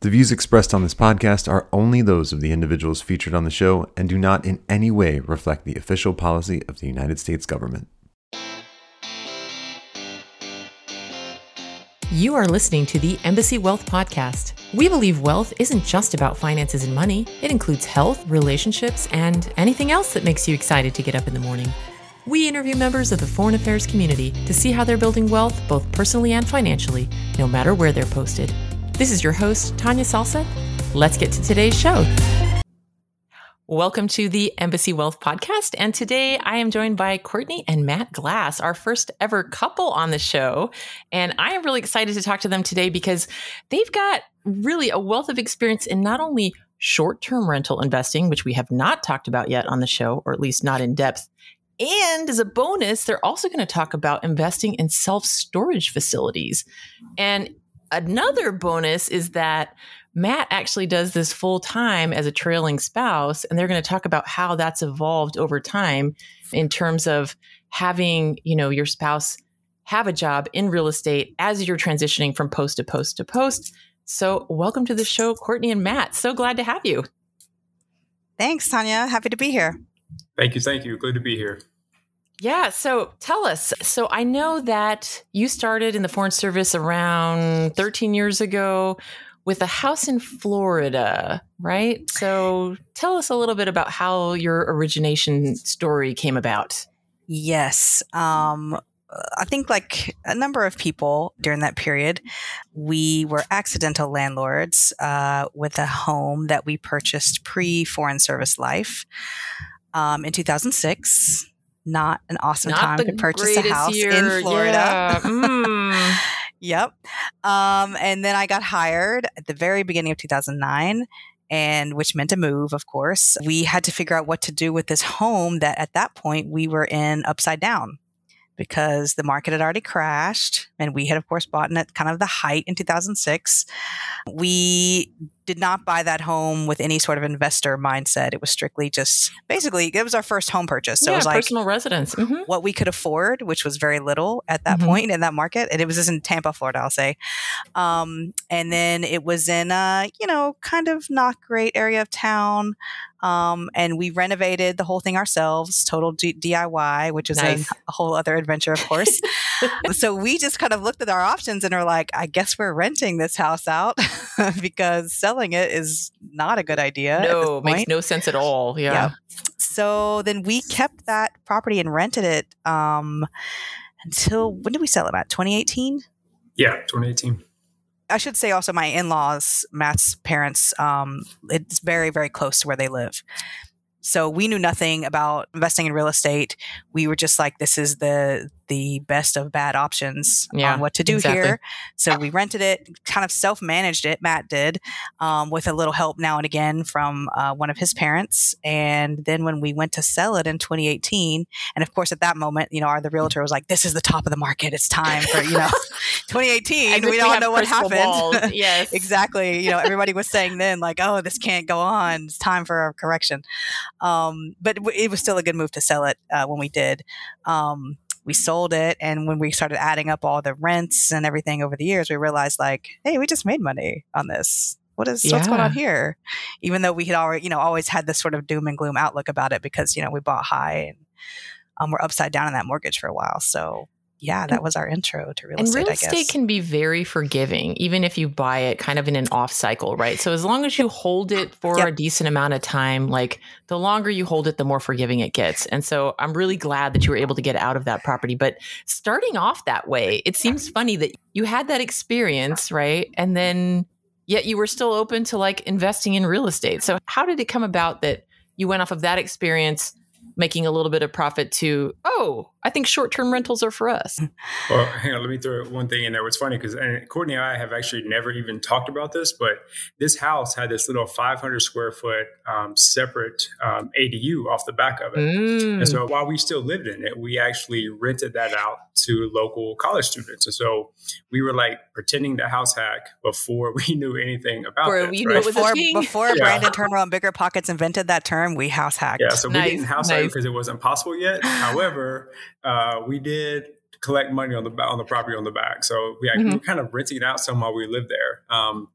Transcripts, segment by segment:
The views expressed on this podcast are only those of the individuals featured on the show and do not in any way reflect the official policy of the United States government. You are listening to the Embassy Wealth Podcast. We believe wealth isn't just about finances and money. It includes health, relationships, and anything else that makes you excited to get up in the morning. We interview members of the foreign affairs community to see how they're building wealth, both personally and financially, no matter where they're posted. This is your host, Tanya Salsa. Let's get to today's show. Welcome to the Embassy Wealth Podcast. And today I am joined by Courtney and Matt Glass, our first ever couple on the show. And I am really excited to talk to them today because they've got really a wealth of experience in not only short-term rental investing, which we have not talked about yet on the show, or at least not in depth. And as a bonus, they're also going to talk about investing in self-storage facilities. And another bonus is that Matt actually does this full time as a trailing spouse, and they're going to talk about how that's evolved over time in terms of having, your spouse have a job in real estate as you're transitioning from post to post to post. So welcome to the show, Courtney and Matt. So glad to have you. Thanks, Tanya. Happy to be here. Thank you. Good to be here. Yeah. So tell us. So I know that you started in the Foreign Service around 13 years ago with a house in Florida, right? So tell us a little bit about how your origination story came about. Yes. I think like a number of people during that period, we were accidental landlords with a home that we purchased pre-Foreign Service life in 2006. Not an awesome time to purchase a house in Florida. Yeah. Yep. And then I got hired at the very beginning of 2009, and which meant a move, of course. We had to figure out what to do with this home that at that point we were in upside down because the market had already crashed, and we had, of course, bought it at kind of the height in 2006. We did not buy that home with any sort of investor mindset. It was strictly just, basically, it was our first home purchase. So it was like personal residence. Mm-hmm. What we could afford, which was very little at that point in that market. And it was just in Tampa, Florida, I'll say. And then it was in a, kind of not great area of town. And we renovated the whole thing ourselves, total DIY, which is nice. a whole other adventure, of course. So we just kind of looked at our options and are like, I guess we're renting this house out because selling it is not a good idea. No, makes no sense at all. Yeah. So then we kept that property and rented it until, when did we sell it at? 2018? Yeah, 2018. I should say also my in-laws, Matt's parents, it's very, very close to where they live. So we knew nothing about investing in real estate. We were just like, this is the best of bad options on what to do here. So we rented it, kind of self-managed it. Matt did, with a little help now and again from one of his parents. And then when we went to sell it in 2018, and of course at that moment, the realtor was like, this is the top of the market. It's time for, 2018. We don't know what happened. Yes, exactly. Everybody was saying then like, oh, this can't go on. It's time for a correction. But it was still a good move to sell it when we did. We sold it, and when we started adding up all the rents and everything over the years, we realized like, hey, we just made money on this. What's going on here? Even though we had already, always had this sort of doom and gloom outlook about it because, we bought high and we're upside down in that mortgage for a while. So yeah, that was our intro to real estate, I guess. And real estate can be very forgiving, even if you buy it kind of in an off cycle, right? So as long as you hold it for a decent amount of time, like the longer you hold it, the more forgiving it gets. And so I'm really glad that you were able to get out of that property. But starting off that way, it seems funny that you had that experience, right? And then yet you were still open to like investing in real estate. So how did it come about that you went off of that experience making a little bit of profit to, I think short-term rentals are for us? Well, hang on, let me throw one thing in there. What's funny, because Courtney and I have actually never even talked about this, but this house had this little 500 square foot separate ADU off the back of it. And so while we still lived in it, we actually rented that out to local college students. And so we were like pretending to house hack before we knew anything about it. Before Brandon Turner on Bigger Pockets invented that term, we house hacked. Yeah, so we didn't house hack because it wasn't possible yet. However, we did collect money on the property on the back. So we were kind of renting it out some while we lived there.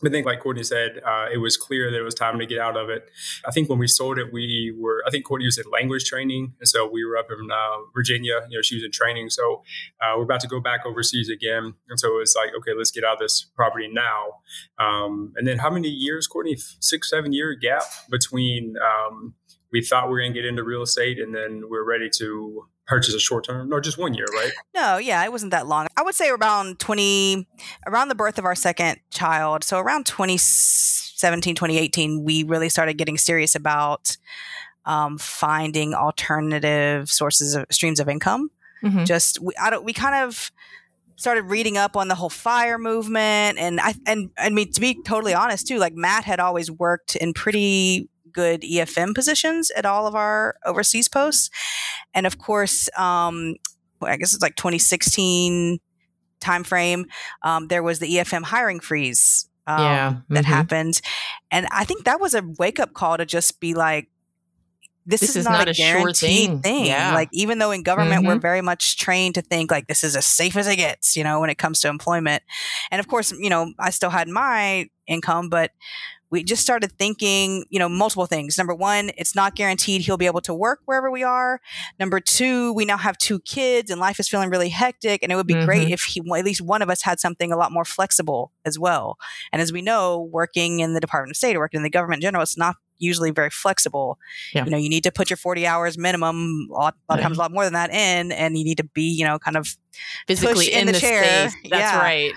But I think, like Courtney said, it was clear that it was time to get out of it. I think when we sold it, I think Courtney was in language training. And so we were up in Virginia, she was in training. So we're about to go back overseas again. And so it was like, okay, let's get out of this property now. And then how many years, Courtney? 6-7 year gap between we thought we were going to get into real estate and then we're ready to purchase a short term? No, just 1 year, right? No, yeah, it wasn't that long. I would say around the birth of our second child. So around 2017, 2018, we really started getting serious about finding alternative streams of income. Mm-hmm. We kind of started reading up on the whole FIRE movement. And I mean, to be totally honest too, like Matt had always worked in pretty good EFM positions at all of our overseas posts. And of course, I guess it's like 2016 timeframe, there was the EFM hiring freeze that happened. And I think that was a wake-up call to just be like, this is not a guaranteed thing. Yeah. Like, even though in government, we're very much trained to think like this is as safe as it gets, when it comes to employment. And of course, I still had my income, but we just started thinking, multiple things. Number one, it's not guaranteed he'll be able to work wherever we are. Number two, we now have 2 kids and life is feeling really hectic. And it would be great if at least one of us had something a lot more flexible as well. And as we know, working in the Department of State or working in the government in general, it's not usually very flexible. Yeah. You need to put your 40 hours minimum, a lot of times a lot more than that in, and you need to be, kind of physically in the chair. Space. That's right.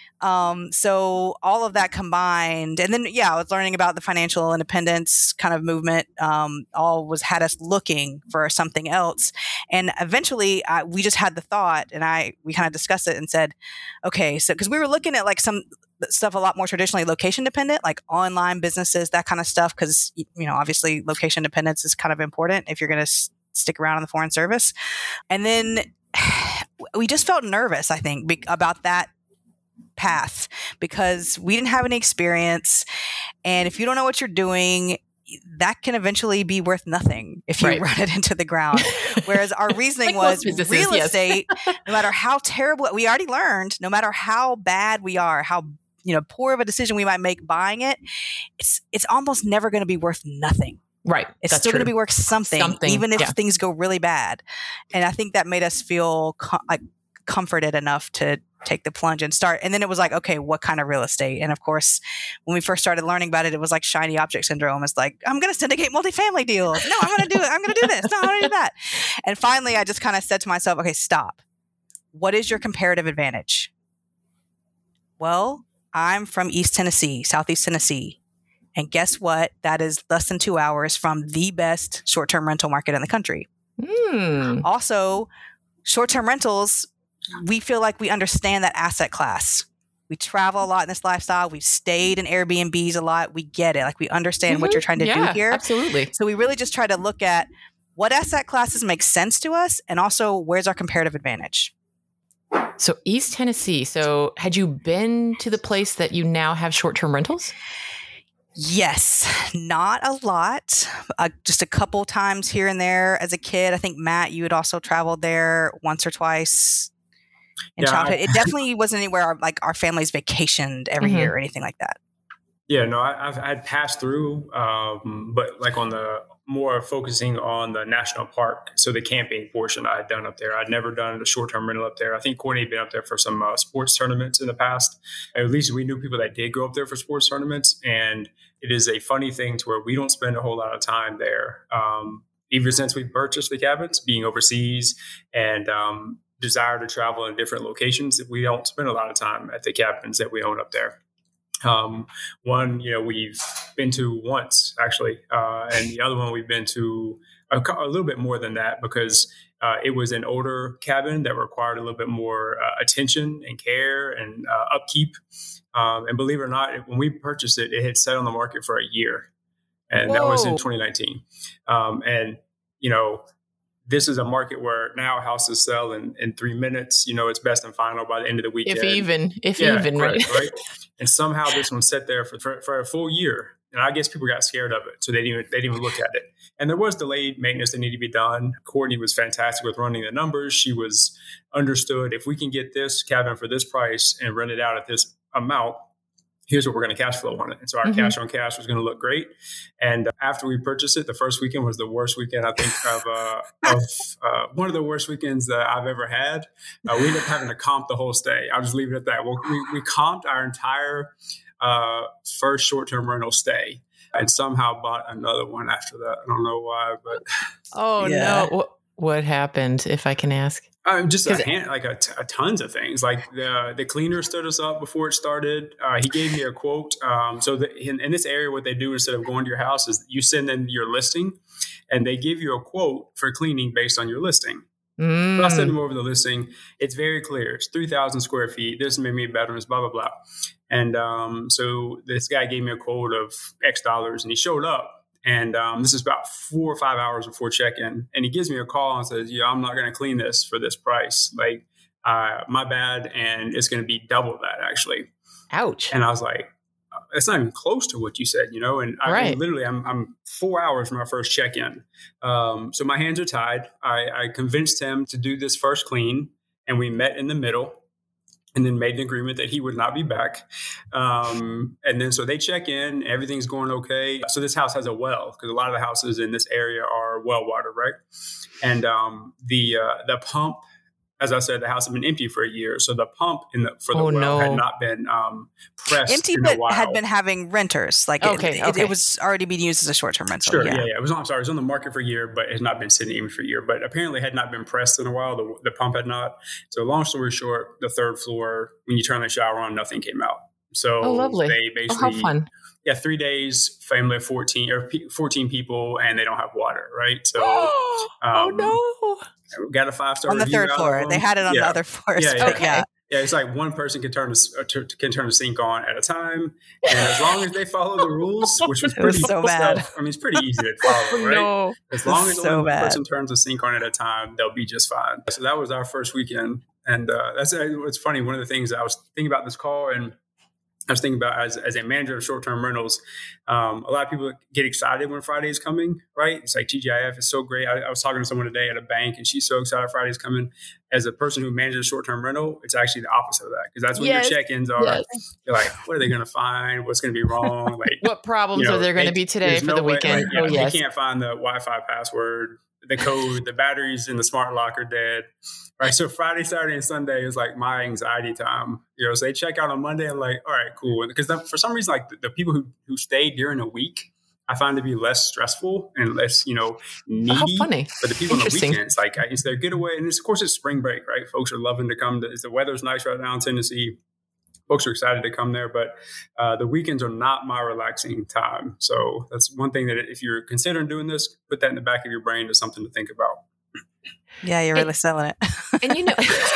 So all of that combined, and then, I was learning about the financial independence kind of movement, had us looking for something else. And eventually we just had the thought and we kind of discussed it and said, okay, so, cause we were looking at like some stuff a lot more traditionally location dependent, like online businesses, that kind of stuff. Cause obviously location dependence is kind of important if you're going to stick around in the foreign service. And then we just felt nervous, I think, about that path because we didn't have any experience. And if you don't know what you're doing, that can eventually be worth nothing if you run it into the ground. Whereas our reasoning was real estate, no matter how terrible, we already learned, no matter how bad we are, how poor of a decision we might make buying it, it's almost never going to be worth nothing. Right. It's still going to be worth something even if things go really bad. And I think that made us feel comforted enough to take the plunge and start. And then it was like, okay, what kind of real estate? And of course, when we first started learning about it, it was like shiny object syndrome. It's like, I'm going to syndicate multifamily deals. No, I'm going to do it. I'm going to do this. No, I'm going to do that. And finally, I just kind of said to myself, okay, stop. What is your comparative advantage? Well, I'm from East Tennessee, Southeast Tennessee. And guess what? That is less than 2 hours from the best short-term rental market in the country. Also, short-term rentals, we feel like we understand that asset class. We travel a lot in this lifestyle. We've stayed in Airbnbs a lot. We get it. Like, we understand what you're trying to do here. Absolutely. So we really just try to look at what asset classes make sense to us and also where's our comparative advantage. So East Tennessee. So had you been to the place that you now have short-term rentals? Yes, not a lot. Just a couple times here and there as a kid. I think, Matt, you had also traveled there once or twice in childhood. It definitely wasn't anywhere our families vacationed every year or anything like that. Yeah, no, I'd passed through, but like on the more focusing on the national park. So the camping portion I had done up there. I'd never done a short-term rental up there. I think Courtney had been up there for some sports tournaments in the past. At least we knew people that did go up there for sports tournaments. And it is a funny thing to where we don't spend a whole lot of time there. Even since we purchased the cabins, being overseas and desire to travel in different locations, we don't spend a lot of time at the cabins that we own up there. One, we've been to once actually, and the other one we've been to a little bit more than that because it was an older cabin that required a little bit more attention and care and upkeep. And believe it or not, when we purchased it, it had sat on the market for a year, and that was in 2019. This is a market where now houses sell in 3 minutes. It's best and final by the end of the weekend. If even, right? And somehow this one sat there for a full year. And I guess people got scared of it, so they didn't even look at it. And there was delayed maintenance that needed to be done. Courtney was fantastic with running the numbers. She was understood if we can get this cabin for this price and rent it out at this amount, here's what we're going to cash flow on it. And so our cash on cash was going to look great. And after we purchased it, the first weekend was the worst weekend, I think, of one of the worst weekends that I've ever had. We ended up having to comp the whole stay. I'll just leave it at that. Well, we comped our entire first short-term rental stay and somehow bought another one after that. I don't know why, but... Oh, no. What happened, if I can ask? Just tons of things. Like the cleaner stood us up before it started. He gave me a quote. In this area, what they do instead of going to your house is you send in your listing, and they give you a quote for cleaning based on your listing. So I send them over the listing. It's very clear. It's 3,000 square feet. This many bedrooms, blah, blah, blah. And so this guy gave me a quote of X dollars, and he showed up. And this is about 4 or 5 hours before check-in. And he gives me a call and says, I'm not going to clean this for this price. Like, my bad. And it's going to be double that, actually. Ouch. And I was like, it's not even close to what you said, And I'm 4 hours from our first check-in. So my hands are tied. I convinced him to do this first clean. And we met in the middle. And then made an agreement that he would not be back. And then so they check in, everything's going okay. So this house has a well, because a lot of the houses in this area are well water, right? And the pump, as I said, the house had been empty for a year. So the pump for the well had not been pressed empty, in but a while. had been having renters. Like it was already being used as a short-term rental. Sure, yeah. It was on the market for a year, but it has not been sitting empty for a year. But apparently had not been pressed in a while. The pump had not. So long story short, the third floor, when you turn the shower on, nothing came out. So lovely. They basically... how fun. Yeah, 3 days, family of 14 people, and they don't have water, right? So, oh no. Got a 5-star on the third floor. They had it on the other floors. Yeah. It's like one person can turn the sink on at a time, and as long as they follow the rules, which was pretty bad. I mean, it's pretty easy to follow, right? No. As long as one person turns the sink on at a time, they'll be just fine. So that was our first weekend, and that's what's funny. One of the things I was thinking about this call, and I was thinking about as a manager of short-term rentals, a lot of people get excited when Friday is coming, right? It's like TGIF is so great. I was talking to someone today at a bank, and she's so excited Friday's coming. As a person who manages a short-term rental, it's actually the opposite of that, because that's when your check-ins are. Yes. You're like, what are they going to find? What's going to be wrong? Like, what problems are there going to be today for the weekend? They can't find the Wi-Fi password, the code, the batteries in the smart lock are dead. Right. So Friday, Saturday, and Sunday is like my anxiety time. So they check out on Monday. I'm like, all right, cool. Because for some reason, like the people who stay during the week, I find to be less stressful and less, needy. How funny. But the people on the weekends, like it's their getaway. And of course, it's spring break, right? Folks are loving to come. The weather's nice right now in Tennessee. Folks are excited to come there, but the weekends are not my relaxing time. So that's one thing that if you're considering doing this, put that in the back of your brain as something to think about. Yeah, you're really selling it. And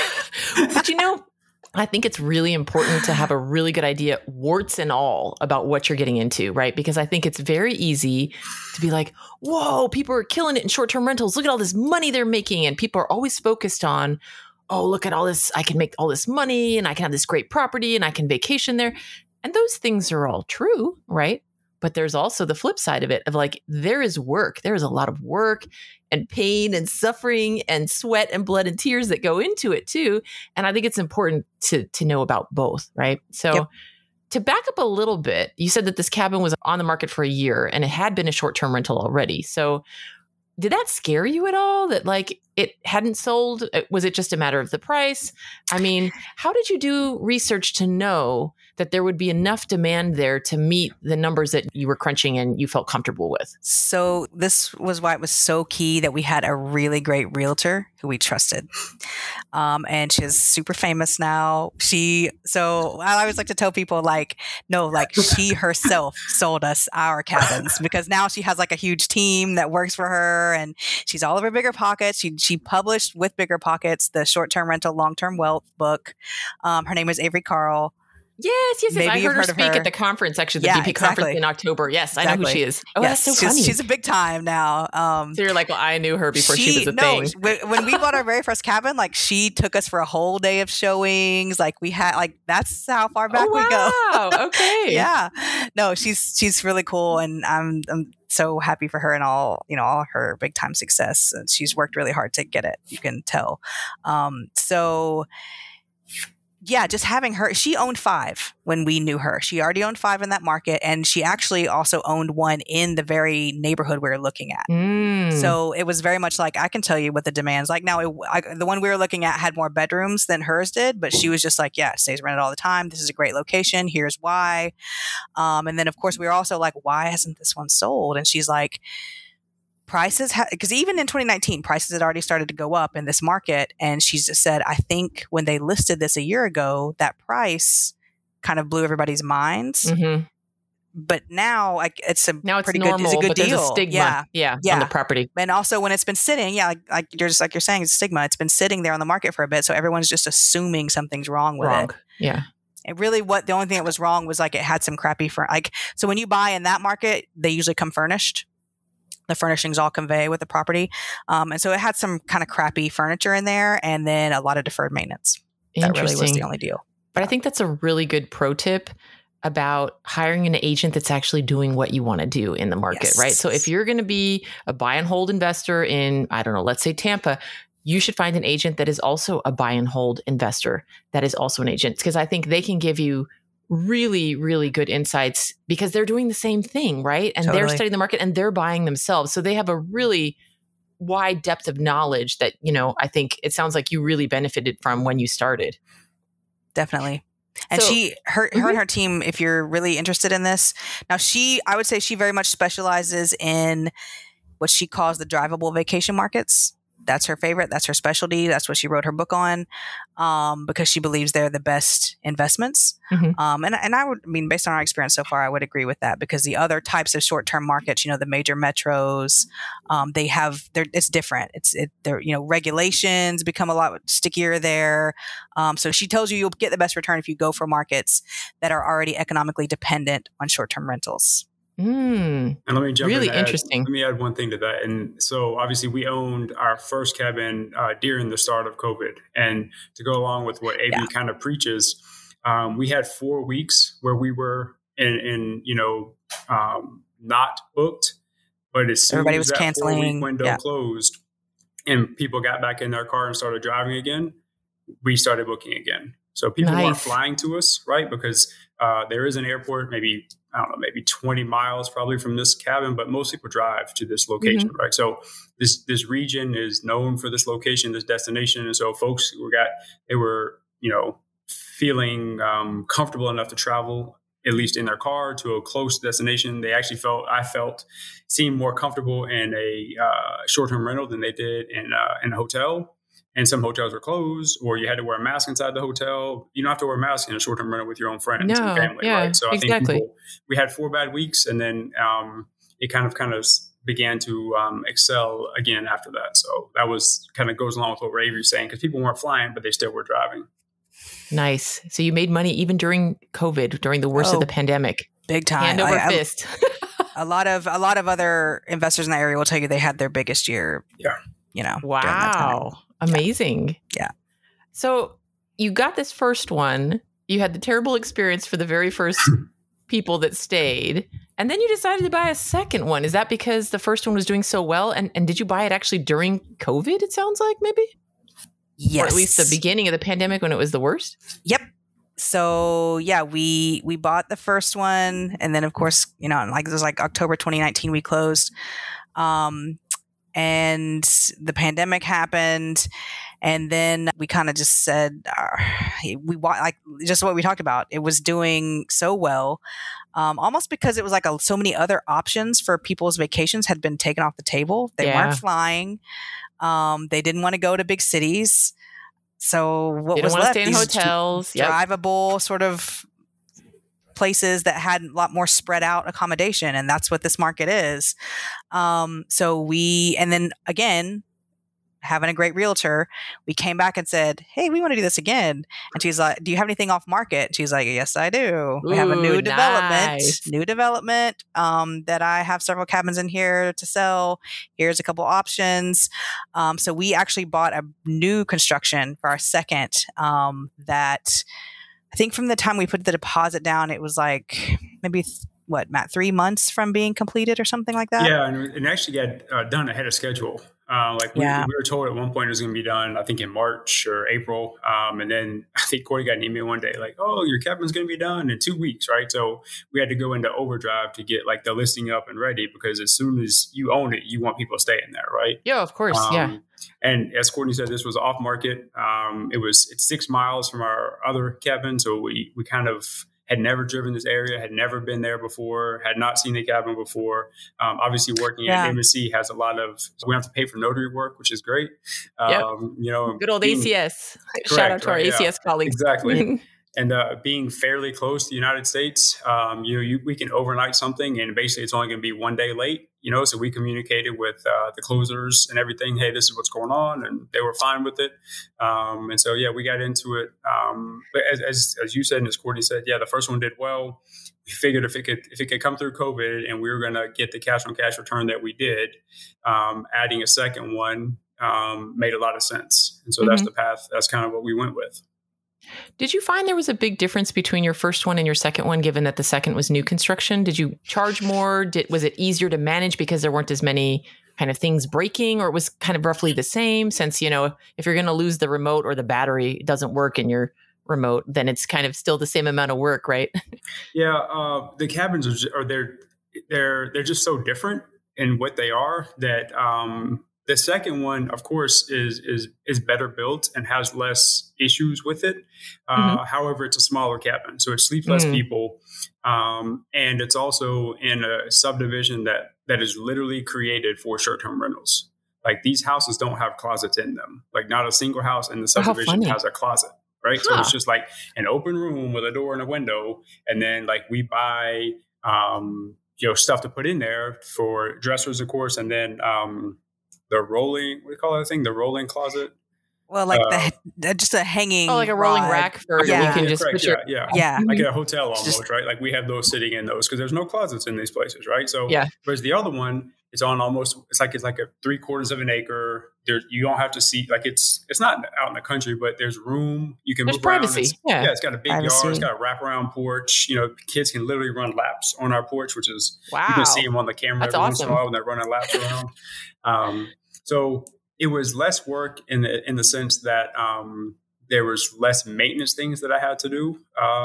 but I think it's really important to have a really good idea, warts and all, about what you're getting into, right? Because I think it's very easy to be like, whoa, people are killing it in short-term rentals. Look at all this money they're making. And people are always focused on, oh, look at all this. I can make all this money and I can have this great property and I can vacation there. And those things are all true, right? But there's also the flip side of it of like, there is work. There is a lot of work and pain and suffering and sweat and blood and tears that go into it too. And I think it's important to know about both, right? So to back up a little bit, you said that this cabin was on the market for a year and it had been a short-term rental already. So did that scare you at all that like it hadn't sold? Was it just a matter of the price? I mean, how did you do research to know that there would be enough demand there to meet the numbers that you were crunching and you felt comfortable with? So this was why it was so key that we had a really great realtor who we trusted. And she's super famous now. So I always like to tell people she herself sold us our cabins because now she has like a huge team that works for her and she's all over Bigger Pockets. She published with Bigger Pockets the short-term rental, long-term wealth book. Her name is Avery Carl. Yes. I heard her speak at the conference, actually, the BP conference in October. Yes, I know who she is. Oh, yes, that's so funny. She's a big time now. So you're like, well, I knew her before she was a thing. When we bought our very first cabin, like she took us for a whole day of showings. Like we had, like that's how far back we go. Wow. Okay. Yeah. No, she's really cool, and I'm so happy for her and all her big time success. And she's worked really hard to get it. You can tell. So yeah, just having her, she owned 5 when we knew her. She already owned 5 in that market. And she actually also owned one in the very neighborhood we were looking at. So it was very much like, I can tell you what the demand's like. Now, the one we were looking at had more bedrooms than hers did, but she was just like, yeah, it stays rented all the time. This is a great location. Here's why. And then of course we were also like, why hasn't this one sold? And she's like, prices, because even in 2019, prices had already started to go up in this market. And she just said, I think when they listed this a year ago, that price kind of blew everybody's minds. But now, like, it's a pretty normal, good, it's a good but deal. There's a stigma, on the property. And also when it's been sitting, like you're saying, it's a stigma. It's been sitting there on the market for a bit, so everyone's just assuming something's wrong with it. Yeah. And really, the only thing that was wrong was like it had some crappy so when you buy in that market, they usually come furnished. The furnishings all convey with the property. And so it had some kind of crappy furniture in there and then a lot of deferred maintenance. That really was the only deal. But I think that's a really good pro tip about hiring an agent that's actually doing what you want to do in the market, right? So if you're going to be a buy and hold investor in, I don't know, let's say Tampa, you should find an agent that is also a buy and hold investor that is also an agent, because I think they can give you really, really good insights because they're doing the same thing, right? And they're studying the market and they're buying themselves. So they have a really wide depth of knowledge that, I think it sounds like you really benefited from when you started. Definitely. And so, her and her team, if you're really interested in this, now I would say she very much specializes in what she calls the drivable vacation markets. That's her favorite. That's her specialty. That's what she wrote her book on, because she believes they're the best investments. And I would based on our experience so far, I would agree with that, because the other types of short-term markets, the major metros, it's different. Regulations become a lot stickier there. So she tells you'll get the best return if you go for markets that are already economically dependent on short-term rentals. And let me jump in. Really interesting. Let me add one thing to that. And so obviously we owned our first cabin during the start of COVID. And to go along with what Avery kind of preaches, we had 4 weeks where we were in not booked, but as soon everybody as was that canceling 4-week window closed and people got back in their car and started driving again, we started booking again. So people weren't flying to us, right? Because there is an airport, maybe 20 miles probably from this cabin, but most people drive to this location, right? So this region is known for this location, this destination. And so folks they were feeling comfortable enough to travel, at least in their car, to a close destination. They actually seemed more comfortable in a short-term rental than they did in a hotel. And some hotels were closed, or you had to wear a mask inside the hotel. You don't have to wear a mask in a short-term rental with your own friends and family, right? So I think we had 4 bad weeks, and then it kind of began to excel again after that. So that was kind of goes along with what Avery's saying, because people weren't flying, but they still were driving. Nice. So you made money even during COVID, during the worst of the pandemic. Big time. Hand over fist. A lot of other investors in that area will tell you they had their biggest year. Yeah. Wow. Amazing. Yeah. So you got this first one. You had the terrible experience for the very first people that stayed. And then you decided to buy a second one. Is that because the first one was doing so well? And did you buy it actually during COVID, it sounds like, maybe? Yes. Or at least the beginning of the pandemic when it was the worst? Yep. So yeah, we bought the first one. And then of course, it was like October 2019 we closed. And the pandemic happened, and then we kind of just said, we want just what we talked about. It was doing so well, almost because it was like so many other options for people's vacations had been taken off the table. They weren't flying. They didn't want to go to big cities. So what was left? Stay in hotels, drivable sort of places that had a lot more spread out accommodation. And that's what this market is. And then again, having a great realtor, we came back and said, hey, we want to do this again. And she's like, do you have anything off market? And she's like, yes, I do. We have a new development that I have several cabins in here to sell. Here's a couple options. So we actually bought a new construction for our second that I think from the time we put the deposit down, it was like maybe, Matt, 3 months from being completed or something like that? Yeah, and actually got done ahead of schedule. We were told at one point it was going to be done, I think in March or April. And then I think Corey got an email one day like, oh, your cabin's going to be done in 2 weeks, right? So we had to go into overdrive to get like the listing up and ready, because as soon as you own it, you want people to stay in there, right? Yeah, of course. Yeah. And as Courtney said, this was off market. It's 6 miles from our other cabin. So we kind of had never driven this area, had never been there before, had not seen the cabin before. Obviously working at Embassy has a lot of, so we don't have to pay for notary work, which is great. Good old ACS. Correct, shout out to our ACS colleagues. Exactly. And being fairly close to the United States, we can overnight something, and basically it's only going to be 1 day late. So we communicated with the closers and everything. Hey, this is what's going on, and they were fine with it. And so we got into it. But as you said, and as Courtney said, the first one did well. We figured if it could come through COVID, and we were going to get the cash on cash return that we did, adding a second one made a lot of sense. And so that's the path. That's kind of what we went with. Did you find there was a big difference between your first one and your second one, given that the second was new construction? Did you charge more? Was it easier to manage because there weren't as many kind of things breaking, or it was kind of roughly the same? Since, if you're going to lose the remote or the battery doesn't work in your remote, then it's kind of still the same amount of work, right? Yeah. The cabins they're just so different in what they are that, the second one, of course, is better built and has less issues with it. However, it's a smaller cabin, so it sleeps less people, and it's also in a subdivision that is literally created for short-term rentals. Like, these houses don't have closets in them. Like, not a single house in the subdivision has a closet, right? So it's just like an open room with a door and a window, and then like we buy stuff to put in there for dressers, of course, and then the rolling, what do you call that thing? The rolling closet. Well, like just a hanging. Oh, like a rolling rack for you can just put your. Yeah. Like a hotel almost, right? Like we have those sitting in those because there's no closets in these places, right? So, whereas the other one, it's on almost, it's like a 3/4 of an acre. You don't have to see, like it's not out in the country, but there's room. You can there's move privacy. Around. It's got a big yard. It's got a wraparound porch. Kids can literally run laps on our porch, which is, you can see them on the camera every once in a while when they're running laps around. So it was less work in the sense that there was less maintenance things that I had to do.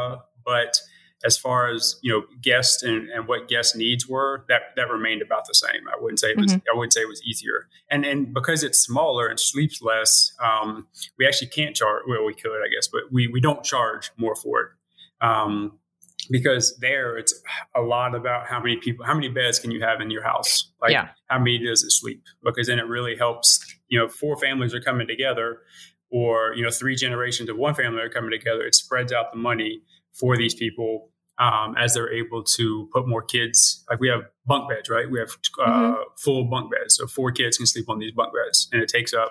But as far as guests and what guest needs were, that remained about the same. I wouldn't say it was. I wouldn't say it was easier. And because it's smaller and sleeps less, we actually can't charge. Well, we could, I guess, but we don't charge more for it. Because there, it's a lot about how many beds can you have in your house? Like, how many does it sleep? Because then it really helps, 4 families are coming together, or, 3 generations of one family are coming together. It spreads out the money for these people as they're able to put more kids. Like, we have bunk beds, right? We have full bunk beds. So 4 kids can sleep on these bunk beds, and it takes up,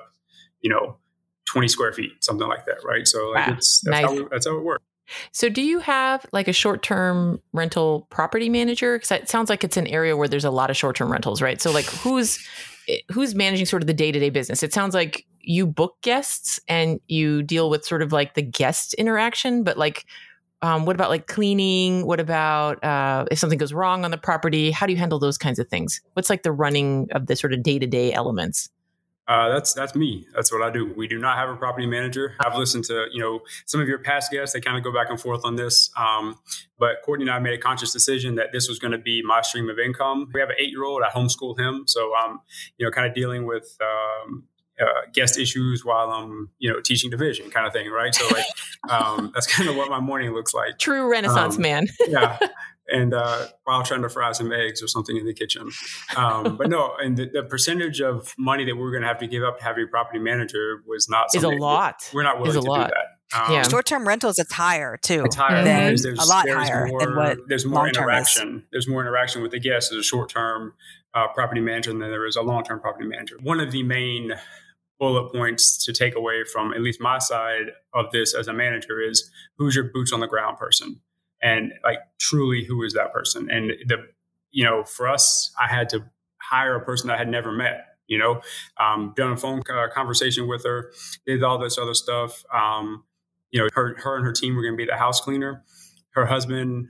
20 square feet, something like that, right? So that's how it works. So do you have like a short-term rental property manager? Because it sounds like it's an area where there's a lot of short-term rentals, right? So like who's managing sort of the day-to-day business? It sounds like you book guests and you deal with sort of like the guest interaction, but like what about like cleaning? What about if something goes wrong on the property? How do you handle those kinds of things? What's like the running of the sort of day-to-day elements? That's me. That's what I do. We do not have a property manager. I've listened to, some of your past guests. They kind of go back and forth on this. But Courtney and I made a conscious decision that this was going to be my stream of income. We have an 8-year-old. I homeschool him. So I'm, kind of dealing with guest issues while I'm, teaching division kind of thing. Right. So like, that's kind of what my morning looks like. True Renaissance man. Yeah. And while trying to fry some eggs or something in the kitchen. But no, and the percentage of money that we're going to have to give up to have your property manager was not something. Is a lot. We're not willing to do that. Short-term rentals, it's higher too. It's higher. There's a lot higher than what there's more interaction. There's more interaction with the guests as a short-term property manager than there is a long-term property manager. One of the main bullet points to take away from at least my side of this as a manager is who's your boots on the ground person. And like, truly, who is that person? And for us, I had to hire a person I had never met, done a phone conversation with her, did all this other stuff. Her and her team were going to be the house cleaner. Her husband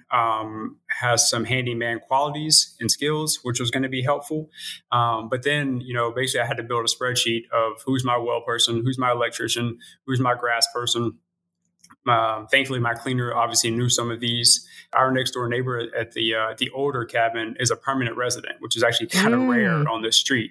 has some handyman qualities and skills, which was going to be helpful. But then, basically I had to build a spreadsheet of who's my well person, who's my electrician, who's my grass person. Thankfully, my cleaner obviously knew some of these. Our next door neighbor at the older cabin is a permanent resident, which is actually kind of rare on this street.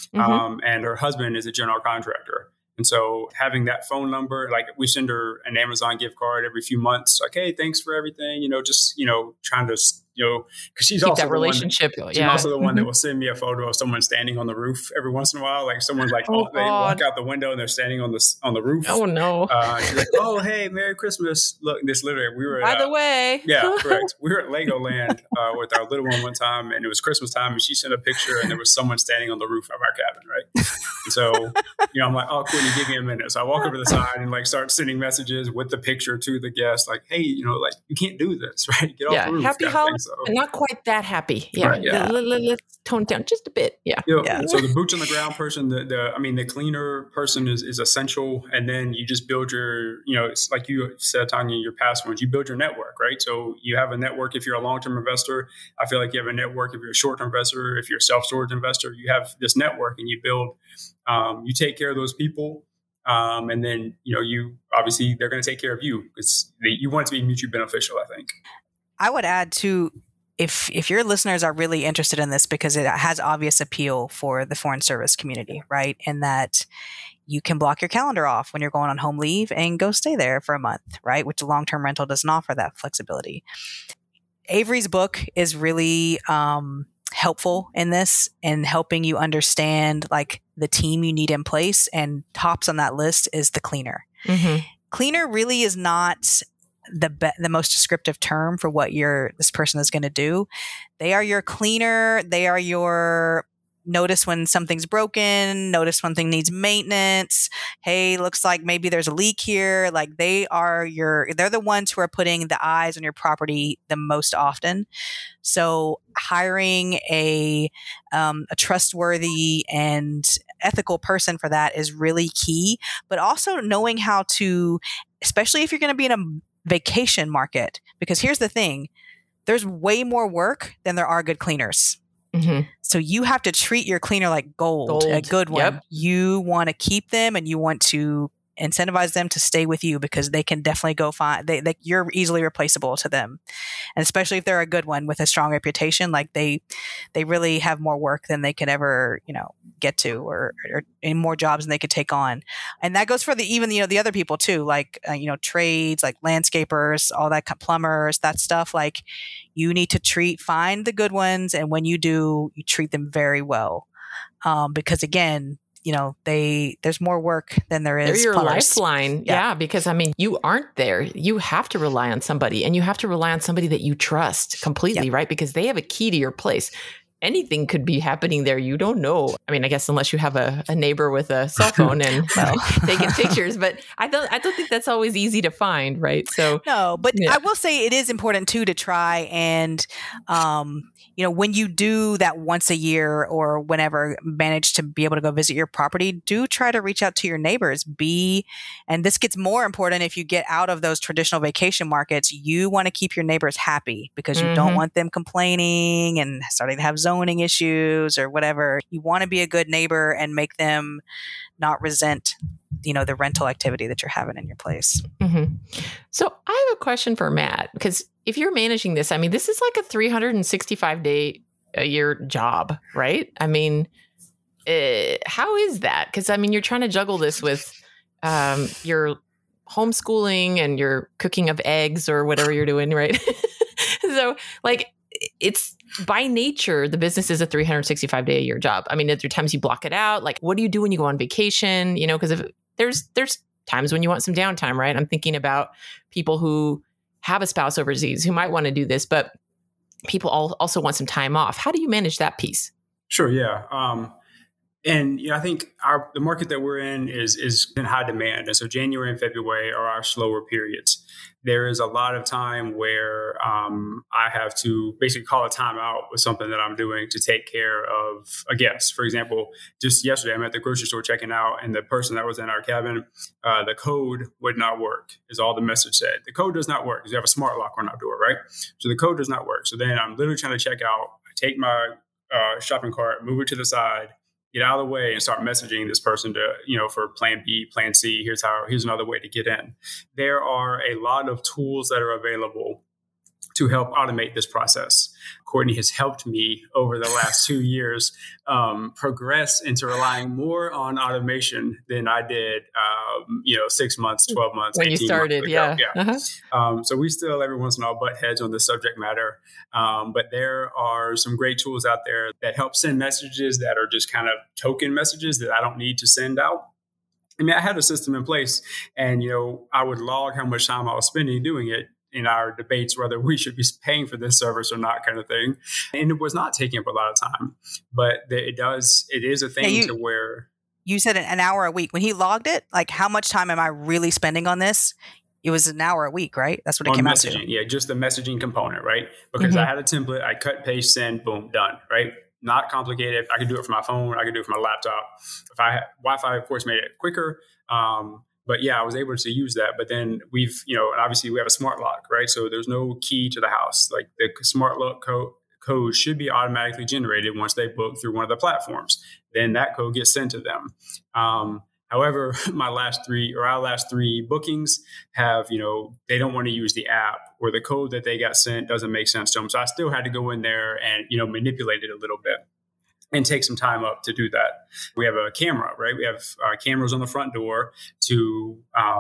And her husband is a general contractor. And so having that phone number, like we send her an Amazon gift card every few months, like, hey, thanks for everything, trying to, because she's keep also that relationship. She's also the one that will send me a photo of someone standing on the roof every once in a while. Like someone's like, they walk out the window and they're standing on the roof. Oh no. She's like, oh, hey, Merry Christmas. Look, this literally, we were by the way. Yeah, correct. We were at Legoland with our little one time, and it was Christmas time, and she sent a picture, and there was someone standing on the roof of our cabin, right? And so, I'm like, oh, Courtney, give me a minute. So I walk over to the side and start sending messages with the picture to the guests, like, hey, you can't do this, right? Get off the roof. Happy holidays. So, not quite that happy. Yeah. Right, yeah. Let's tone it down just a bit. Yeah. So the boots on the ground person, the cleaner person is essential. And then you just build your, it's like you said, Tanya, your past ones, you build your network, right? So you have a network if you're a long-term investor. I feel like you have a network if you're a short-term investor. If you're a self-storage investor, you have this network and you build, you take care of those people. And then, you obviously they're going to take care of you. You want it to be mutually beneficial, I think. I would add too, if your listeners are really interested in this, because it has obvious appeal for the foreign service community, right? In that you can block your calendar off when you're going on home leave and go stay there for a month, right? Which a long-term rental doesn't offer that flexibility. Avery's book is really helpful in this and helping you understand the team you need in place, and tops on that list is the cleaner. Cleaner really is not the most descriptive term for what this person is going to do. They are your cleaner. They are your notice when something's broken, notice when something needs maintenance. Hey, looks like maybe there's a leak here. They're the ones who are putting the eyes on your property the most often. So hiring a trustworthy and ethical person for that is really key, but also knowing how to, especially if you're going to be in a vacation market, because here's the thing, there's way more work than there are good cleaners. So you have to treat your cleaner like gold, a good one. Yep. You want to keep them and you want to incentivize them to stay with you, because they can definitely go find, you're easily replaceable to them. And especially if they're a good one with a strong reputation, they really have more work than they could ever, get to, or in more jobs than they could take on. And that goes for the other people too, trades, like landscapers, all that, plumbers, that stuff. You need to find the good ones. And when you do, you treat them very well. Because again, there's more work than there is. They're your plumbers. lifeline. Yeah. Because you aren't there. You have to rely on somebody, and you have to rely on somebody that you trust completely, right? Because they have a key to your place. Anything could be happening there. You don't know. I guess unless you have a neighbor with a cell phone and taking pictures, but I don't think that's always easy to find, right? So no, but I will say it is important too to try and, when you do that once a year or whenever manage to be able to go visit your property, do try to reach out to your neighbors. And this gets more important if you get out of those traditional vacation markets. You want to keep your neighbors happy, because you don't want them complaining and starting to have zoning issues or whatever. You want to be a good neighbor and make them not resent, the rental activity that you're having in your place. So I have a question for Matt, because if you're managing this, this is like a 365-day a year job, right? How is that? Because you're trying to juggle this with your homeschooling and your cooking of eggs or whatever you're doing, right? So it's by nature, the business is a 365-day a year job. Are there times you block it out? What do you do when you go on vacation? Because if there's times when you want some downtime, right? I'm thinking about people who have a spouse overseas who might want to do this, but people also want some time off. How do you manage that piece? Sure. Yeah. And I think the market that we're in is in high demand, and so January and February are our slower periods. There is a lot of time where I have to basically call a timeout with something that I'm doing to take care of a guest. For example, just yesterday, I'm at the grocery store checking out, and the person that was in our cabin, the code would not work, is all the message said. The code does not work because you have a smart lock on our door, right? So the code does not work. So then I'm literally trying to check out. I take my shopping cart, move it to the side, get out of the way, and start messaging this person to, for plan B, plan C, here's another way to get in. There are a lot of tools that are available to help automate this process. Courtney has helped me over the last 2 years progress into relying more on automation than I did, 6 months, 12 months. When you started, yeah. Uh-huh. So we still every once in a while butt heads on this subject matter. But there are some great tools out there that help send messages that are just kind of token messages that I don't need to send out. I mean, I had a system in place, and, I would log how much time I was spending doing it in our debates, whether we should be paying for this service or not, kind of thing. And it was not taking up a lot of time, but it is a thing to where. You said an hour a week. When he logged it, like, how much time am I really spending on this? It was an hour a week, right? That's what it came out to. Yeah, just the messaging component, right? Because I had a template, I cut, paste, send, boom, done, right? Not complicated. I could do it from my phone. I could do it from my laptop. If I had Wi-Fi, of course, made it quicker. But yeah, I was able to use that. But then we've, and obviously we have a smart lock, right? So there's no key to the house. Like, the smart lock code should be automatically generated once they book through one of the platforms. Then that code gets sent to them. However, our last three bookings have, they don't want to use the app, or the code that they got sent doesn't make sense to them. So I still had to go in there and, manipulate it a little bit and take some time up to do that. We have a camera, right? We have cameras on the front door to,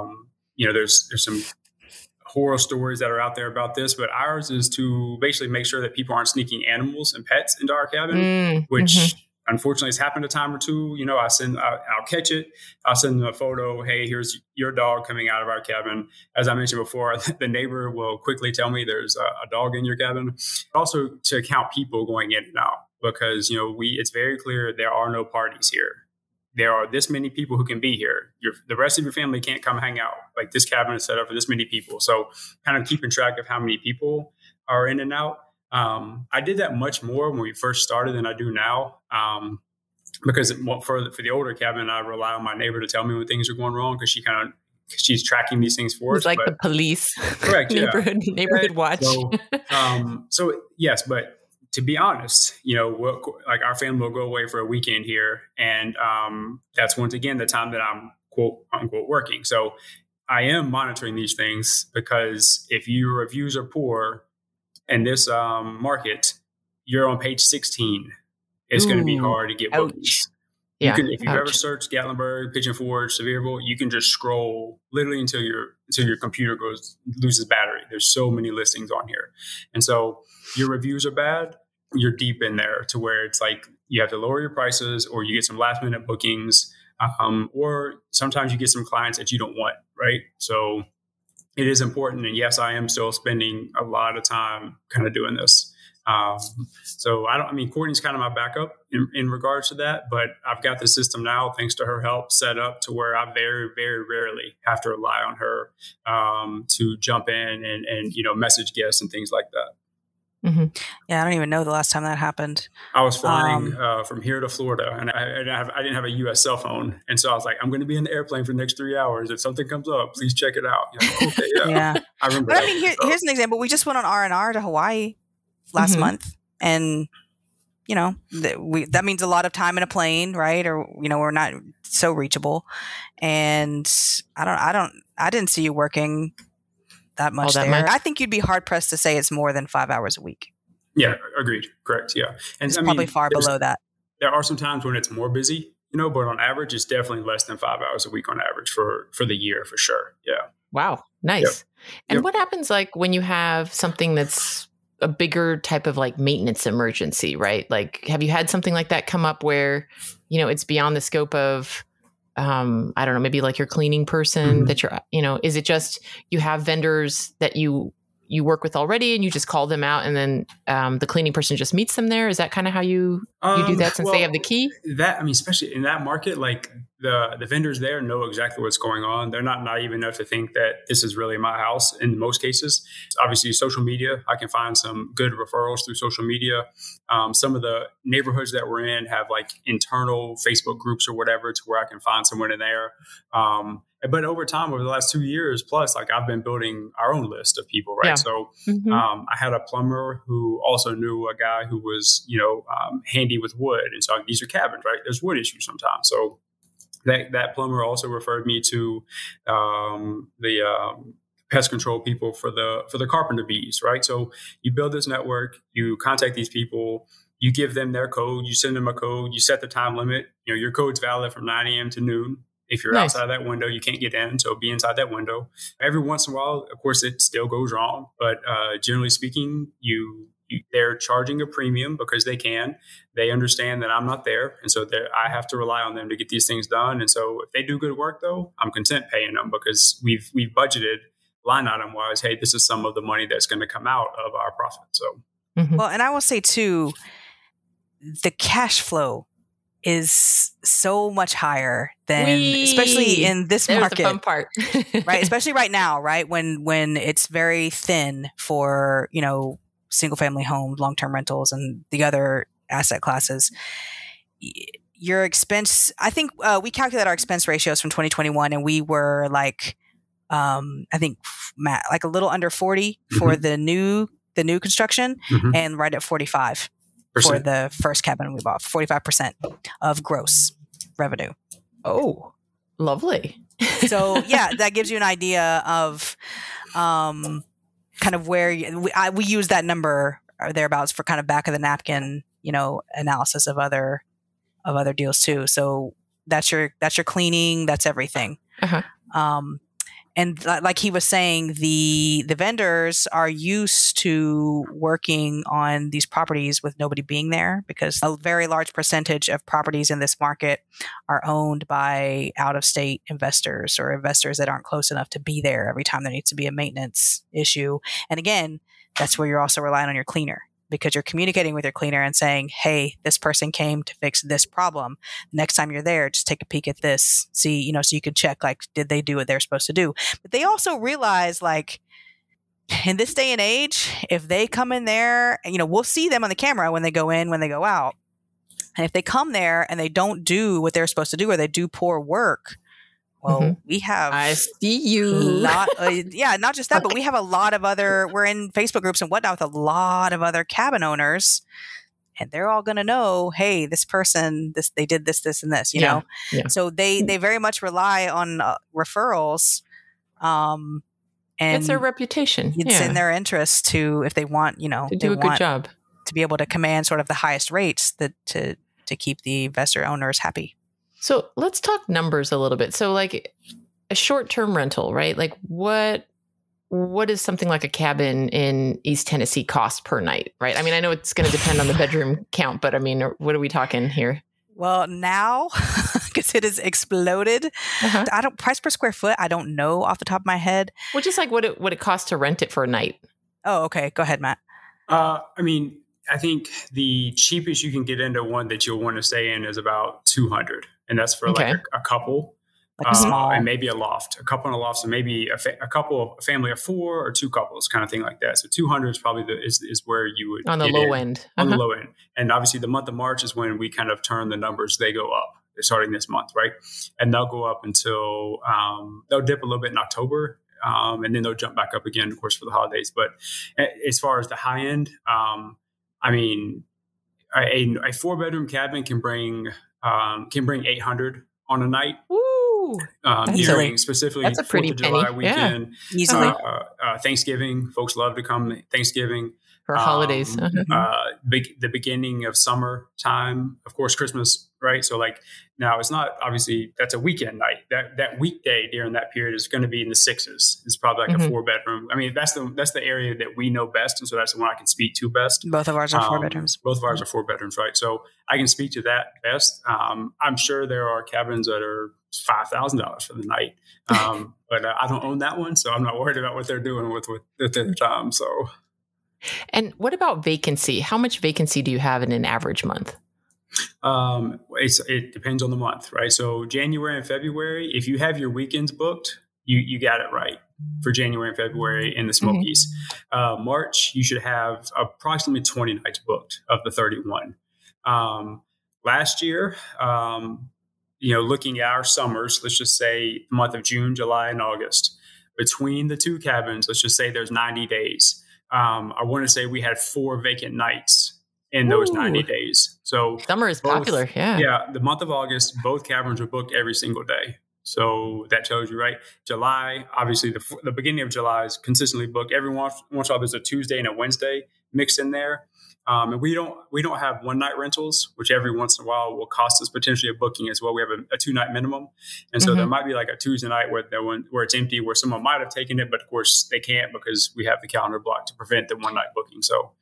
there's some horror stories that are out there about this, but ours is to basically make sure that people aren't sneaking animals and pets into our cabin, which unfortunately has happened a time or two. I'll catch it. I'll send them a photo. Hey, here's your dog coming out of our cabin. As I mentioned before, the neighbor will quickly tell me there's a dog in your cabin. Also to count people going in and out, because, it's very clear there are no parties here. There are this many people who can be here. The rest of your family can't come hang out. Like, this cabin is set up for this many people. So kind of keeping track of how many people are in and out. I did that much more when we first started than I do now. Because for the older cabin, I rely on my neighbor to tell me when things are going wrong, because she's tracking these things for us. It's like the police. Correct. neighborhood watch. So yes, but to be honest, like, our family will go away for a weekend here. And that's once again the time that I'm, quote unquote, working. So I am monitoring these things, because if your reviews are poor in this market, you're on page 16. It's going to be hard to get bookings. Yeah. If you've ever searched Gatlinburg, Pigeon Forge, Sevierville, you can just scroll literally until your computer loses battery. There's so many listings on here. And so your reviews are bad. You're deep in there to where it's like you have to lower your prices, or you get some last minute bookings, or sometimes you get some clients that you don't want, right? So it is important. And yes, I am still spending a lot of time kind of doing this. So Courtney's kind of my backup in regards to that, but I've got the system now, thanks to her help, set up to where I very, very rarely have to rely on her to jump in and message guests and things like that. Mm-hmm. Yeah, I don't even know the last time that happened. I was flying from here to Florida, and I didn't have a U.S. cell phone, and so I was like, "I'm going to be in the airplane for the next 3 hours. If something comes up, please check it out." Okay, yeah. I remember. But here's an example. We just went on R&R to Hawaii last month, and that means a lot of time in a plane, right? Or we're not so reachable, and I didn't see you working that much there. I think you'd be hard pressed to say it's more than 5 hours a week. Yeah, agreed. Correct. Yeah. And it's probably far below that. There are some times when it's more busy, but on average, it's definitely less than 5 hours a week on average for the year, for sure. Yeah. Wow. Nice. Yep. And what happens like when you have something that's a bigger type of like maintenance emergency, right? Like, have you had something like that come up where, it's beyond the scope of, I don't know, maybe like your cleaning person that you're, is it just you have vendors that you you work with already and you just call them out and then the cleaning person just meets them there? Is that kind of how you do that since they have the key? That, I mean, especially in that market, like the vendors there know exactly what's going on. They're not naive enough to think that this is really my house in most cases. Obviously, social media, I can find some good referrals through social media. Some of the neighborhoods that we're in have like internal Facebook groups or whatever to where I can find someone in there. But over time, over the last 2 years plus, like I've been building our own list of people, right? Yeah. So I had a plumber who also knew a guy who was, handy with wood. And so these are cabins, right? There's wood issues sometimes. So that plumber also referred me to the pest control people for the carpenter bees, right? So you build this network, you contact these people, you give them their code, you send them a code, you set the time limit. Your code's valid from 9 a.m. to noon. If you're outside that window, you can't get in, so be inside that window. Every once in a while, of course, it still goes wrong, but generally speaking, they're charging a premium because they can. They understand that I'm not there, and so I have to rely on them to get these things done. And so if they do good work, though, I'm content paying them because we've budgeted line item wise. Hey, this is some of the money that's going to come out of our profit. So, well, and I will say too, the cash flow is so much higher than, especially in this market, the fun part. right? Especially right now, right? When it's very thin for, single family homes, long-term rentals, and the other asset classes. Your expense, I think we calculated our expense ratios from 2021 and we were like, I think Matt, like a little under 40 for the new construction and right at 45. For the first cabin we bought, 45% of gross revenue. Oh, lovely. So yeah, that gives you an idea of kind of where we use that number or thereabouts for kind of back of the napkin, analysis of other deals too. So that's your cleaning, that's everything. And like he was saying, the vendors are used to working on these properties with nobody being there because a very large percentage of properties in this market are owned by out-of-state investors or investors that aren't close enough to be there every time there needs to be a maintenance issue. And again, that's where you're also relying on your cleaner because you're communicating with your cleaner and saying, hey, this person came to fix this problem. Next time you're there, just take a peek at this, see, so you can check, like, did they do what they're supposed to do? But they also realize, like, in this day and age, if they come in there, and, we'll see them on the camera when they go in, when they go out. And if they come there and they don't do what they're supposed to do or they do poor work, well, we have I see you. Not just that, but we have a lot of we're in Facebook groups and whatnot with a lot of other cabin owners, and they're all going to know, hey, this person, they did this, and this, you know? Yeah. So they very much rely on referrals. And it's their reputation. It's in their interest to, if they want, to do a good job, to be able to command sort of the highest rates to keep the investor owners happy. So let's talk numbers a little bit. So like a short-term rental, right? Like what is something like a cabin in East Tennessee cost per night, right? I mean, I know it's going to depend on the bedroom count, but I mean, what are we talking here? Well, now, because it has exploded, price per square foot, I don't know off the top of my head. Well, just like what it costs to rent it for a night. Oh, okay. Go ahead, Matt. I think the cheapest you can get into one that you'll want to stay in is about $200. And that's for like a couple, like small, and maybe a loft, a couple in a loft, so maybe a couple, a family of 4 or 2 couples, kind of thing like that. So 200 is probably is where you would on the low end. On the low end, and obviously the month of March is when we kind of turn the numbers. They go up starting this month, right? And they'll go up until they'll dip a little bit in October, and then they'll jump back up again, of course, for the holidays. But as far as the high end, I mean, a 4-bedroom cabin can bring 800 on a night. Woo! During specifically that's a pretty 4th of July penny. weekend. Easily. Thanksgiving, folks love to come Thanksgiving. For holidays. The beginning of summertime, of course, Christmas, right? So like now it's not obviously that's a weekend night. That weekday during that period is going to be in the sixes. It's probably like a 4-bedroom. I mean, that's the area that we know best, and so that's the one I can speak to best. Both of ours are 4 bedrooms. Both of ours are 4 bedrooms, right? So I can speak to that best. I'm sure there are cabins that are $5,000 for the night, but I don't own that one, so I'm not worried about what they're doing with their time. So. And what about vacancy? How much vacancy do you have in an average month? It depends on the month, right? So January and February, if you have your weekends booked, you got it right for January and February in the Smokies. March, you should have approximately 20 nights booked of the 31. Last year, looking at our summers, let's just say the month of June, July, and August, between the two cabins, let's just say there's 90 days. I want to say we had 4 vacant nights in those 90 days. So summer is popular. Yeah. Yeah. The month of August, both cabins were booked every single day. So that tells you, right? July, obviously the beginning of July is consistently booked. Every once in a while there's a Tuesday and a Wednesday mixed in there. And we don't have one night rentals, which every once in a while will cost us potentially a booking as well. We have a 2-night minimum. And so there might be like a Tuesday night where it's empty, where someone might have taken it, but of course they can't because we have the calendar blocked to prevent the 1-night booking.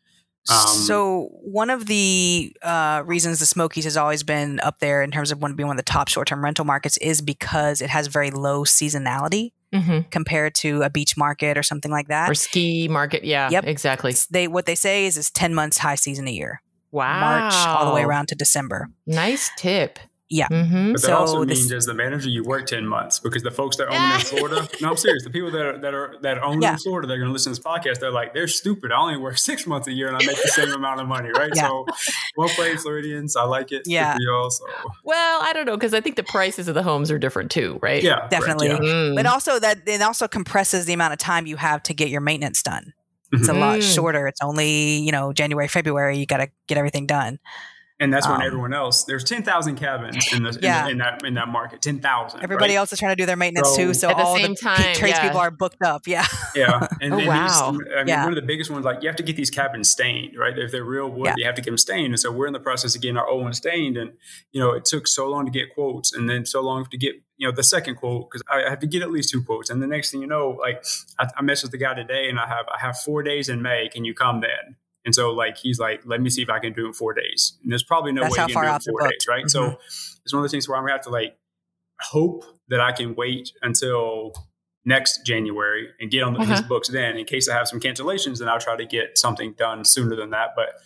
So one of the reasons the Smokies has always been up there in terms of being one of the top short-term rental markets is because it has very low seasonality compared to a beach market or something like that. Or ski market. Yeah, yep. Exactly. What they say is it's 10 months high season a year. Wow. March all the way around to December. Nice tip. Yeah. But that also means as the manager, you work 10 months because the folks that own in Florida, no, I'm serious. The people that own in Florida, they're going to listen to this podcast. They're like, they're stupid. I only work 6 months a year and I make the same amount of money. Right. Yeah. So well played, Floridians. I like it. Yeah. Y'all, so. Well, I don't know. Cause I think the prices of the homes are different too. Right. Yeah, definitely. Correct, yeah. But also it also compresses the amount of time you have to get your maintenance done. It's a lot shorter. It's only, January, February, you got to get everything done. And that's when everyone else, there's 10,000 cabins in that market, 10,000. Everybody else is trying to do their maintenance too. So at the all same time, tradespeople are booked up. Yeah. Yeah. And, wow. One of the biggest ones, like you have to get these cabins stained, right? If they're real wood, you have to get them stained. And so we're in the process of getting our old one stained. And, it took so long to get quotes and then so long to get, the second quote, because I have to get at least 2 quotes. And the next thing you know, like I messaged with the guy today and I have 4 days in May. Can you come then? And so he's like, let me see if I can do it in 4 days. And there's probably no way you can do it in 4 days, right? So it's one of those things where I'm going to have to hope that I can wait until next January and get on his books then. In case I have some cancellations, then I'll try to get something done sooner than that. But,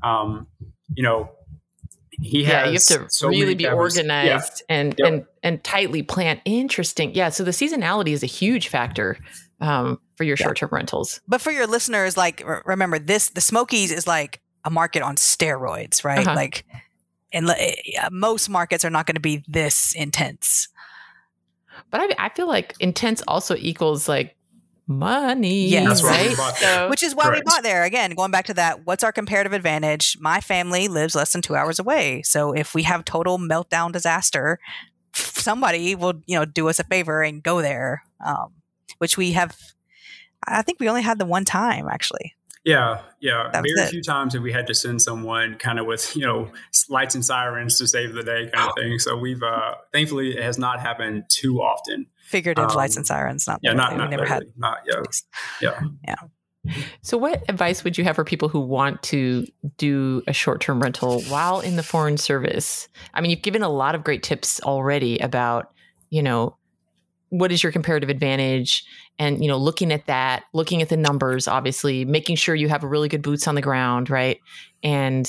he has you have to so really be cabins. organized and tightly plan. Interesting. Yeah. So the seasonality is a huge factor for your short-term rentals. But for your listeners, remember the Smokies is like a market on steroids, right? And most markets are not going to be this intense. But I feel like intense also equals money, yes, right? Which is why we bought there. Again, going back to that, what's our comparative advantage? My family lives less than 2 hours away. So if we have total meltdown disaster, somebody will, do us a favor and go there. Which we have, I think we only had the one time actually. Yeah. Very few times have we had to send someone kind of with, lights and sirens to save the day kind of thing. So we've, thankfully it has not happened too often. Figurative lights and sirens, not not we never had. Not yet. Yeah. So what advice would you have for people who want to do a short-term rental while in the Foreign Service? I mean, you've given a lot of great tips already about, what is your comparative advantage and, looking at the numbers, obviously making sure you have a really good boots on the ground. Right. And,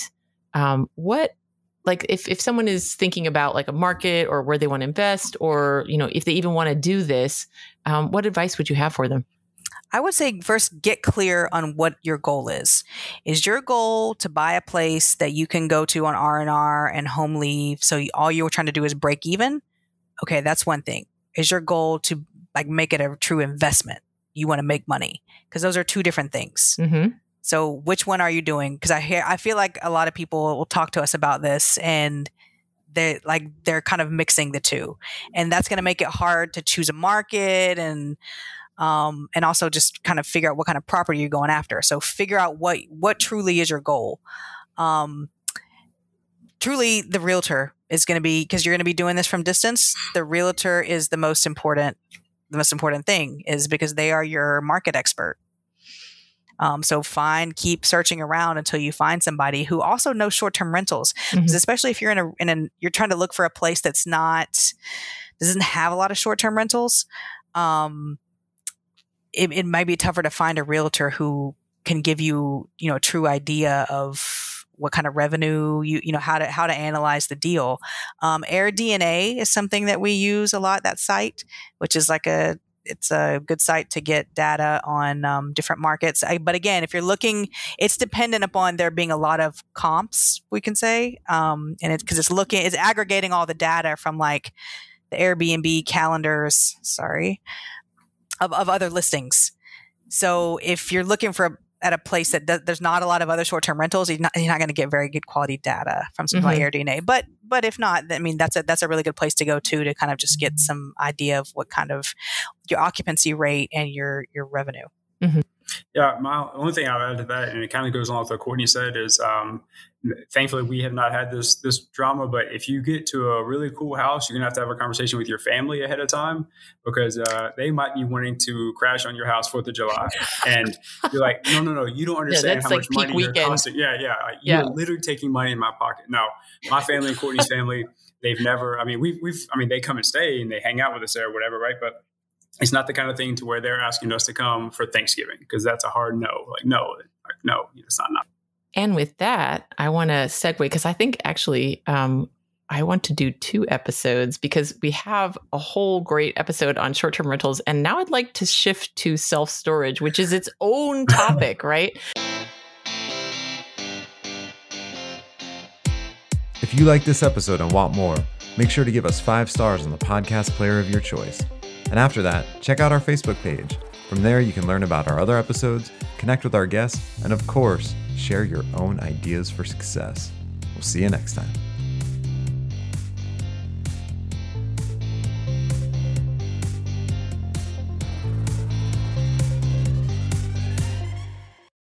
if someone is thinking about a market or where they want to invest or, if they even want to do this, what advice would you have for them? I would say first get clear on what your goal is. Is your goal to buy a place that you can go to on R&R and home leave? So all you're trying to do is break even. Okay. That's one thing. Is your goal to make it a true investment? You want to make money because those are two different things. Mm-hmm. So which one are you doing? Because I feel like a lot of people will talk to us about this and they're kind of mixing the two, and that's going to make it hard to choose a market. And And also just kind of figure out what kind of property you're going after. So figure out what truly is your goal. Truly, the realtor is going to be, because you're going to be doing this from distance, the realtor is the most important thing, is because they are your market expert. So keep searching around until you find somebody who also knows short-term rentals. Because especially if you're you're trying to look for a place doesn't have a lot of short-term rentals. It might be tougher to find a realtor who can give you, a true idea of what kind of revenue, how to analyze the deal. AirDNA is something that we use a lot, that site, which is it's a good site to get data on different markets. But again, if you're looking, it's dependent upon there being a lot of comps, we can say. And it's because it's aggregating all the data from like the Airbnb calendars, of other listings. So if you're looking at a place that there's not a lot of other short-term rentals, you're not going to get very good quality data from something like AirDNA. But if not, I mean, that's a really good place to go to kind of just get some idea of what kind of your occupancy rate and your revenue. Mm-hmm. Yeah, my only thing I'll add to that, and it kind of goes along with what Courtney said, is thankfully we have not had this drama. But if you get to a really cool house, you're gonna have to have a conversation with your family ahead of time, because they might be wanting to crash on your house 4th of July, and you're like, no, you don't understand how much money you're costing. You're literally taking money in my pocket. Now, my family and Courtney's family, they've never. I mean, they come and stay and they hang out with us there or whatever, right? But it's not the kind of thing to where they're asking us to come for Thanksgiving, because that's a hard no. No, it's not. And with that, I want to segue, because I think actually I want to do 2 episodes, because we have a whole great episode on short-term rentals. And now I'd like to shift to self-storage, which is its own topic, right? If you like this episode and want more, make sure to give us 5 stars on the podcast player of your choice. And after that, check out our Facebook page. From there, you can learn about our other episodes, connect with our guests, and of course, share your own ideas for success. We'll see you next time.